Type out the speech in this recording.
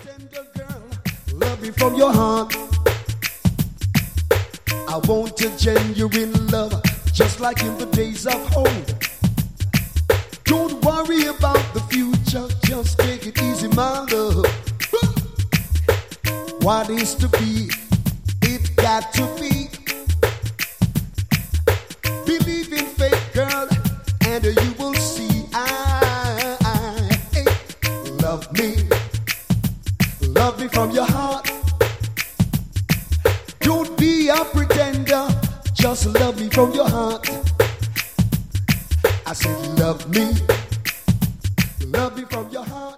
Tender girl, love me from your heart. I want a genuine love, just like in the days of old. Don't worry about the future, just take it easy, my love. What is to be, it got to be. Believe in faith, girl, and you will see. Love me from your heart. Don't be a pretender, just love me from your heart. I said love me from your heart.